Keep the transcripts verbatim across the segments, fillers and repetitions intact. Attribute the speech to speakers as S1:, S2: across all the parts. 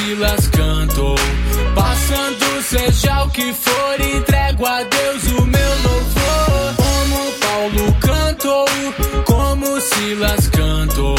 S1: Silas cantou. Passando seja o que for, entrego a Deus o meu louvor. Como Paulo cantou, como Silas cantou.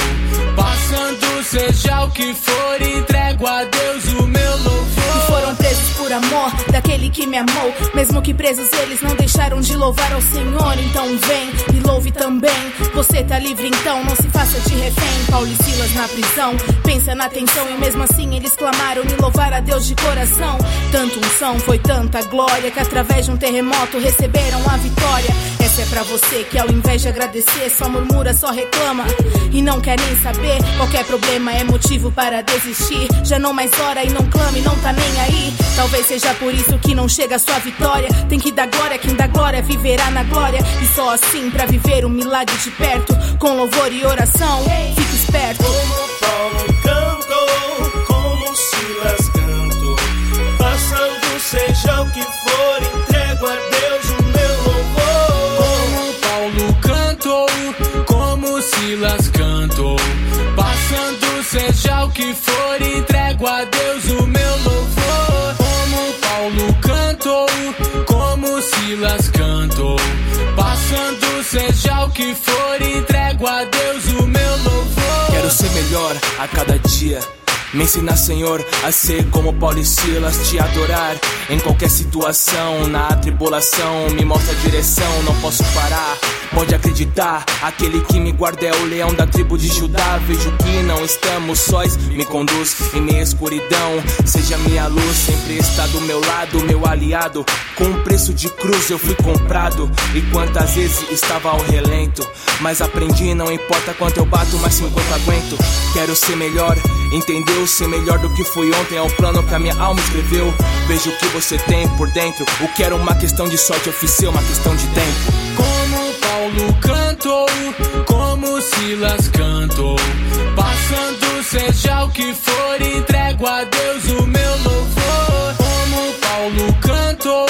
S1: Passando seja o que for, entrego a Deus o meu louvor.
S2: E foram presos por amor daquele que me amou. Mesmo que presos eles não deixaram de louvar ao Senhor. Então vem e louve também. Você tá livre então, não se faça de refém. Paulo e Silas na prisão, pensa na tensão. E mesmo assim eles clamaram e louvar a Deus de coração. Tanto unção, foi tanta glória, que através de um terremoto receberam a vitória. Essa é pra você que ao invés de agradecer só murmura, só reclama e não quer nem saber. Qualquer problema é motivo para desistir. Já não mais ora e não clame, não tá nem aí. Talvez seja por isso que não chega a sua vitória. Tem que dar glória, quem dá glória viverá na glória. E só assim pra viver o milagre de perto, com louvor e oração, fique esperto.
S3: Como Paulo cantou, como Silas cantou. Passando seja o que for, entrego a Deus o meu louvor.
S1: Como Paulo cantou, como Silas cantou. Passando seja o que for, entrego a Deus o meu louvor. Como Paulo cantou, como Silas cantou. Passando seja o que for, entrego a Deus o meu louvor.
S4: Quero ser melhor a cada dia. Me ensina, Senhor, a ser como Paulo e Silas, te adorar em qualquer situação. Na tribulação, me mostra a direção, não posso parar, pode acreditar. Aquele que me guarda é o leão da tribo de Judá. Vejo que não estamos sós, me conduz em minha escuridão. Seja minha luz, sempre está do meu lado, meu aliado. Com um preço de cruz eu fui comprado. E quantas vezes estava ao relento, mas aprendi, não importa quanto eu bato, mas sim quanto aguento. Quero ser melhor, entendeu? Ser melhor do que fui ontem é o plano que a minha alma escreveu. Vejo o que você tem por dentro, o que era uma questão de sorte, eu fiz ser uma questão de tempo.
S1: Como Paulo cantou, como Silas cantou. Passando seja o que for, entrego a Deus o meu louvor. Como Paulo cantou,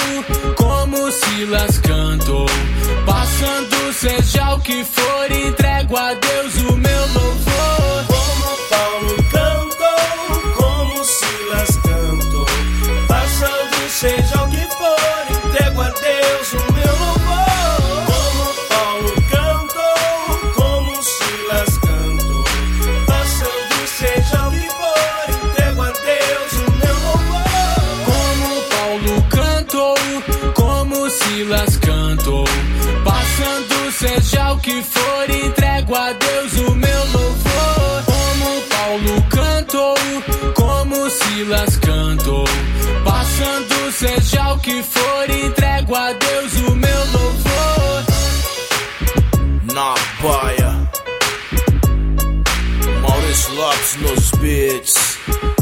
S1: como Silas cantou. Passando seja o que for, entrego a Deus o meu louvor.
S3: Como Paulo cantou, como Silas cantou. Passando seja o que for, entrego a Deus o meu louvor. Como Paulo cantou, como Silas cantou. Passando seja o que for, entrego a Deus o meu louvor.
S1: Como Paulo cantou, como Silas cantou. Passando seja o que for, entrego a Deus o meu louvor. Como Paulo cantou, como Silas cantou. Passando seja o que for, entrego a Deus o meu louvor.
S4: Na baia, Maurício Lopes nos beats.